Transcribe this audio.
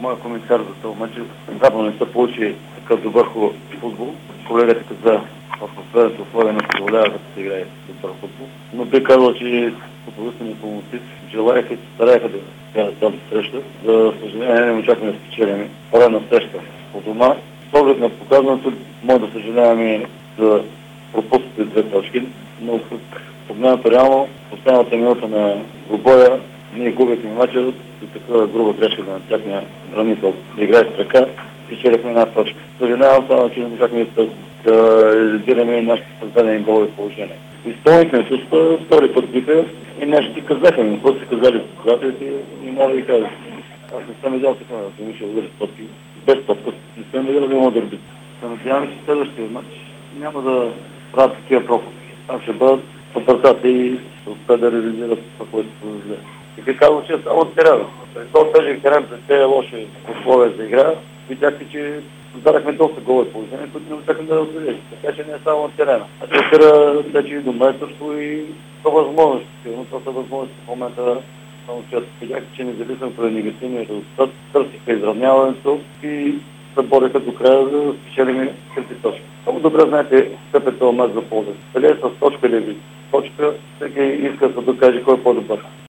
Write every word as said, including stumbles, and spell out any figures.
Моя коментар за този матч явно не се получи такъв добър футбол. Колегата каза, в атмосферата условия не позволява да се играе добър футбол. Но би казал, че футболистите ни помолци желаяха и се стараеха да играят тази среща. За съжаление не очакваме да спечелим поредна среща по дома. С оглед на показаното, може да съжаляваме за пропуснатите две точки, но погледнато реално, последната минута на двубоя, ние губихме мача и такава груба грешка на тяхния бранител да играе с ръка и черехме една точка. Съжалявам само, че не можахме да, да реализираме нашите създадени голови положения. Изпълнихме с втори път биха и нещо ти казаха ми, какво си казали създателите и мога да ви кажа. Аз не съм видял така да се мисля да удари с топки. Без топка не съм видял да има дърби. Се надяваме, че следващия матч няма да правят такива пропуски. Там ще бъдат съпъртата и ще успеят да реализират това, което се създаде. И би казал, че е само терен. При този тежък терен, при тези лоши условия за игра, видяхте, че създадахме доста голови положения, които не успяхме да разгледаме. Така че не е само на терена. А че опира вече и до майсторство и по възможности. Но това са възможности в момента. Само че видяхте, че независимо преди негативния резултат, търсиха изравняването и се бореха до края да спечелим трети точки. Много добре знаете какъв е този мач за полза. Дали е с точка или без точка, всеки иска да докаже кой е по-добър.